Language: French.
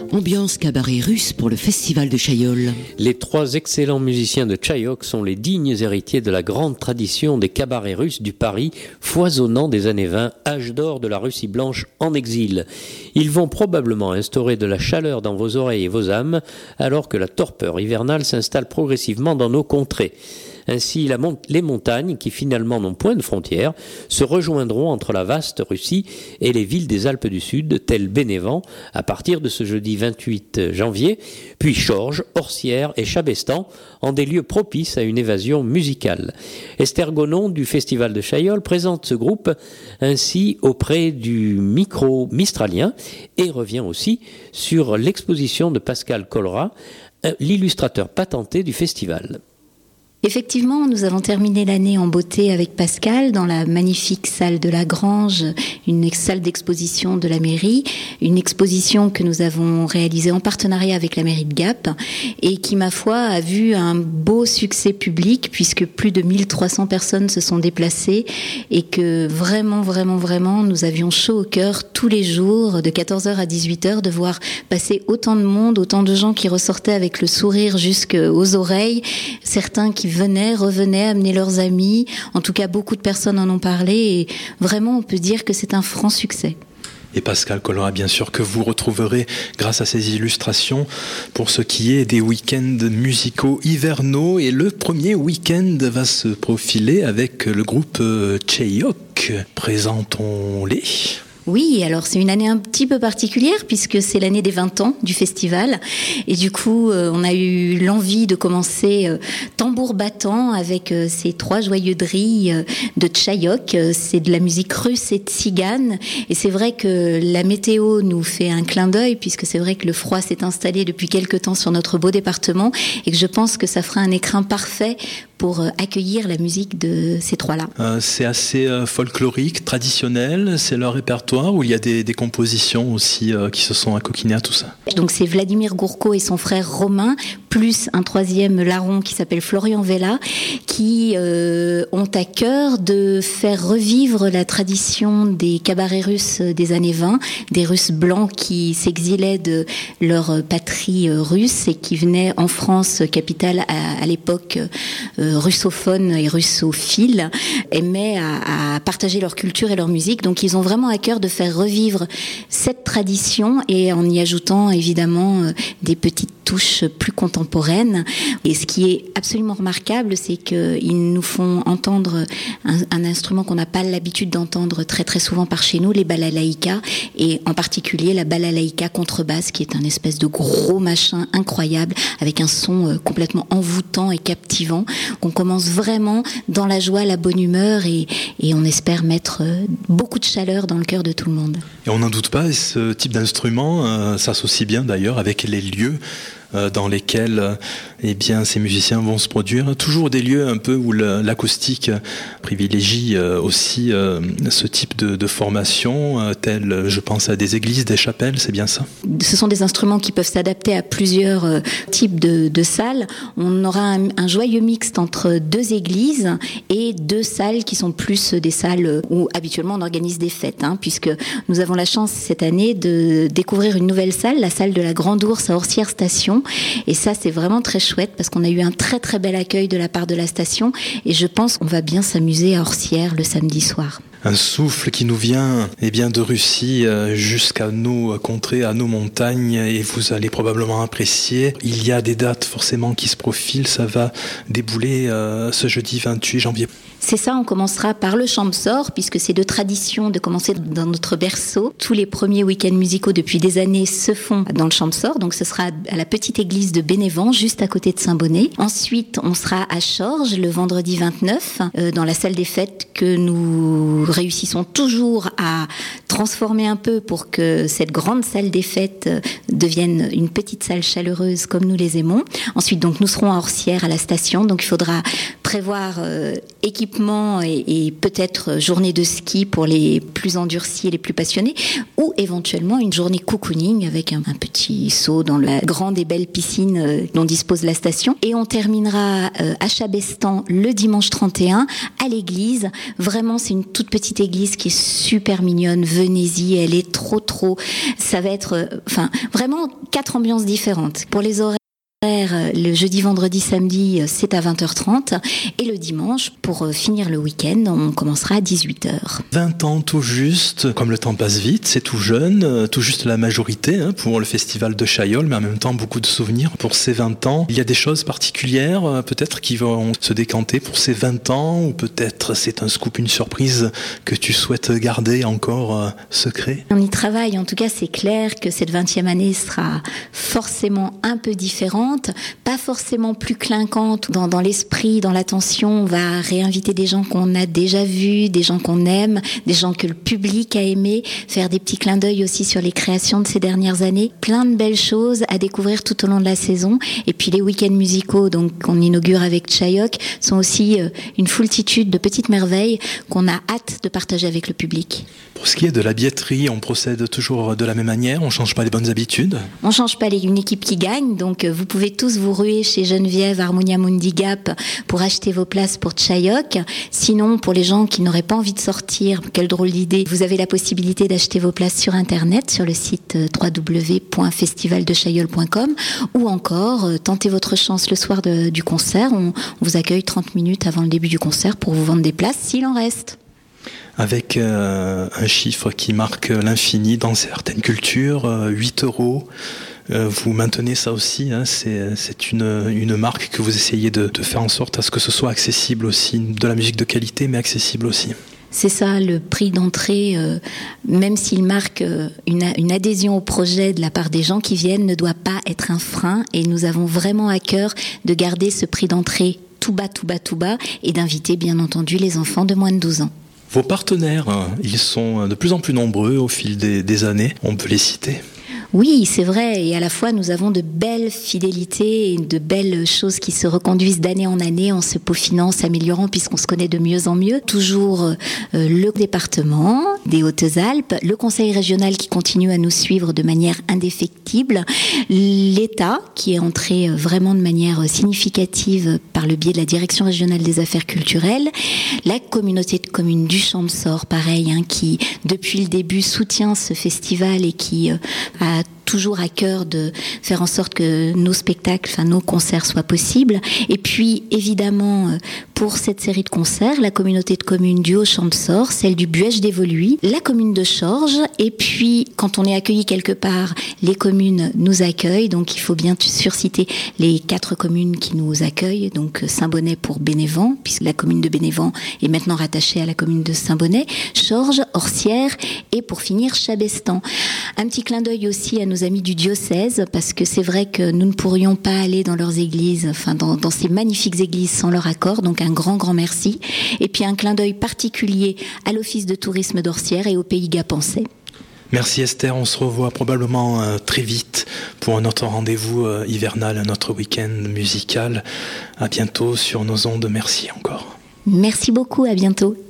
Ambiance cabaret russe pour le festival de Chaillol. Les 3 excellents musiciens de Chaillot sont les dignes héritiers de la grande tradition des cabarets russes du Paris, foisonnant des années 20, âge d'or de la Russie blanche en exil. Ils vont probablement instaurer de la chaleur dans vos oreilles et vos âmes, alors que la torpeur hivernale s'installe progressivement dans nos contrées. Ainsi, les montagnes, qui finalement n'ont point de frontières, se rejoindront entre la vaste Russie et les villes des Alpes du Sud, telles Bénévent, à partir de ce jeudi 28 janvier, puis Chorges, Orsières et Chabestan, en des lieux propices à une évasion musicale. Esther Gonon, du Festival de Chaillol, présente ce groupe ainsi auprès du micro mistralien et revient aussi sur l'exposition de Pascal Colrat, l'illustrateur patenté du festival. Effectivement, nous avons terminé l'année en beauté avec Pascal dans la magnifique salle de la Grange, une salle d'exposition de la mairie, une exposition que nous avons réalisée en partenariat avec la mairie de Gap et qui, ma foi, a vu un beau succès public puisque plus de 1300 personnes se sont déplacées et que vraiment, nous avions chaud au cœur tous les jours de 14h à 18h de voir passer autant de monde, autant de gens qui ressortaient avec le sourire jusqu'aux oreilles, certains qui revenaient, amener leurs amis. En tout cas, beaucoup de personnes en ont parlé et vraiment, on peut dire que c'est un franc succès. Et Pascal Colrat, bien sûr, que vous retrouverez grâce à ces illustrations pour ce qui est des week-ends musicaux hivernaux. Et le premier week-end va se profiler avec le groupe Cheyok. Présentons-les. Oui, alors c'est une année un petit peu particulière puisque c'est l'année des 20 ans du festival et du coup on a eu l'envie de commencer tambour battant avec ces 3 joyeux drilles de Tchaïok. C'est de la musique russe et tzigane et c'est vrai que la météo nous fait un clin d'œil puisque c'est vrai que le froid s'est installé depuis quelque temps sur notre beau département et que je pense que ça fera un écrin parfait pour accueillir la musique de ces 3-là. C'est assez folklorique, traditionnel, c'est leur répertoire où il y a des compositions aussi qui se sont accoquinées à tout ça. Donc c'est Vladimir Gourko et son frère Romain, plus un 3e larron qui s'appelle Florian Vella, qui ont à cœur de faire revivre la tradition des cabarets russes des années 20, des Russes blancs qui s'exilaient de leur patrie russe et qui venaient en France, capitale à l'époque russophones et russophiles, aimaient à partager leur culture et leur musique. Donc ils ont vraiment à cœur de faire revivre cette tradition et en y ajoutant évidemment des petites touches plus contemporaines. Et ce qui est absolument remarquable, c'est qu'ils nous font entendre un instrument qu'on n'a pas l'habitude d'entendre très souvent par chez nous, les balalaïkas, et en particulier la balalaïka contrebasse, qui est un espèce de gros machin incroyable, avec un son complètement envoûtant et captivant. On commence vraiment dans la joie, la bonne humeur, et on espère mettre beaucoup de chaleur dans le cœur de tout le monde. Et on n'en doute pas, ce type d'instrument s'associe bien d'ailleurs avec les lieux dans lesquels ces musiciens vont se produire. Toujours des lieux un peu où l'acoustique privilégie aussi ce type de formation, tel, je pense à des églises, des chapelles, c'est bien ça? Ce sont des instruments qui peuvent s'adapter à plusieurs types de salles. On aura un joyeux mixte entre 2 églises et 2 salles qui sont plus des salles où habituellement on organise des fêtes, puisque nous avons la chance cette année de découvrir une nouvelle salle, la salle de la Grande Ourse à Orsières Station. Et ça, c'est vraiment très chouette parce qu'on a eu un très bel accueil de la part de la station et je pense qu'on va bien s'amuser à Orsières le samedi soir. Un souffle qui nous vient de Russie jusqu'à nos contrées, à nos montagnes, et vous allez probablement apprécier. Il y a des dates forcément qui se profilent, ça va débouler ce jeudi 28 janvier. C'est ça, on commencera par le Champsor, puisque c'est de tradition de commencer dans notre berceau. Tous les premiers week-ends musicaux depuis des années se font dans le Champsor, donc ce sera à la petite église de Bénévent, juste à côté de Saint-Bonnet. Ensuite, on sera à Chorges le vendredi 29, dans la salle des fêtes que nous réussissons toujours à transformer un peu pour que cette grande salle des fêtes devienne une petite salle chaleureuse comme nous les aimons. Ensuite, donc, nous serons à Orsières, à la station, donc il faudra prévoir équipement et peut-être journée de ski pour les plus endurcis et les plus passionnés, ou éventuellement une journée cocooning avec un petit saut dans la grande et belle piscine dont dispose la station. Et on terminera à Chabestan le dimanche 31 à l'église. Vraiment, c'est une toute petite église qui est super mignonne. venez-y, elle est trop. Ça va être, vraiment 4 ambiances différentes. Pour les horaires, le jeudi, vendredi, samedi, c'est à 20h30 et le dimanche, pour finir le week-end, on commencera à 18h. 20 ans tout juste, comme le temps passe vite, c'est tout jeune, tout juste la majorité pour le festival de Chaillol, mais en même temps beaucoup de souvenirs pour ces 20 ans. Il y a des choses particulières peut-être qui vont se décanter pour ces 20 ans, ou peut-être c'est un scoop, une surprise que tu souhaites garder encore secret? On y travaille, en tout cas c'est clair que cette 20e année sera forcément un peu différente, pas forcément plus clinquante dans l'esprit, dans l'attention. On va réinviter des gens qu'on a déjà vus, des gens qu'on aime, des gens que le public a aimé, faire des petits clins d'œil aussi sur les créations de ces dernières années. Plein de belles choses à découvrir tout au long de la saison. Et puis les week-ends musicaux, donc qu'on inaugure avec Chaillol, sont aussi une foultitude de petites merveilles qu'on a hâte de partager avec le public. Pour ce qui est de la billetterie, on procède toujours de la même manière, on change pas les bonnes habitudes? On change pas une équipe qui gagne, donc vous pouvez tous vous ruer chez Geneviève, Harmonia Mundi Gap pour acheter vos places pour Chaillol. Sinon, pour les gens qui n'auraient pas envie de sortir, quelle drôle d'idée, vous avez la possibilité d'acheter vos places sur Internet, sur le site www.festivaldechaillol.com, ou encore tentez votre chance le soir du concert. On vous accueille 30 minutes avant le début du concert pour vous vendre des places s'il en reste. Avec un chiffre qui marque l'infini dans certaines cultures, 8 €. Vous maintenez ça aussi, c'est une marque que vous essayez de faire en sorte à ce que ce soit accessible aussi, de la musique de qualité, mais accessible aussi. C'est ça, le prix d'entrée, même s'il marque une adhésion au projet de la part des gens qui viennent, ne doit pas être un frein, et nous avons vraiment à cœur de garder ce prix d'entrée tout bas, et d'inviter bien entendu les enfants de moins de 12 ans. Vos partenaires, ils sont de plus en plus nombreux au fil des années, on peut les citer. Oui, c'est vrai, et à la fois nous avons de belles fidélités et de belles choses qui se reconduisent d'année en année en se peaufinant, s'améliorant, puisqu'on se connaît de mieux en mieux. Toujours le département des Hautes-Alpes, le conseil régional qui continue à nous suivre de manière indéfectible, l'État qui est entré vraiment de manière significative par le biais de la direction régionale des affaires culturelles, la communauté de communes du Champsaur, pareil, qui depuis le début soutient ce festival et qui a toujours à cœur de faire en sorte que nos spectacles, nos concerts soient possibles. Et puis, évidemment, pour cette série de concerts, la communauté de communes du Haut-Champsaur, celle du Buège d'Évoluy, la commune de Chorges, et puis, quand on est accueilli quelque part, les communes nous accueillent. Donc, il faut bien sûr citer les 4 communes qui nous accueillent. Donc, Saint-Bonnet pour Bénévent, puisque la commune de Bénévent est maintenant rattachée à la commune de Saint-Bonnet, Chorges, Orsières, et pour finir, Chabestan. Un petit clin d'œil aussi à nos amis du diocèse, parce que c'est vrai que nous ne pourrions pas aller dans leurs églises, dans ces magnifiques églises sans leur accord, donc un grand merci. Et puis un clin d'œil particulier à l'Office de tourisme d'Orsières et au Pays Gapençais. Merci Esther, on se revoit probablement très vite pour notre rendez-vous hivernal, notre week-end musical. À bientôt sur nos ondes, merci encore. Merci beaucoup, à bientôt.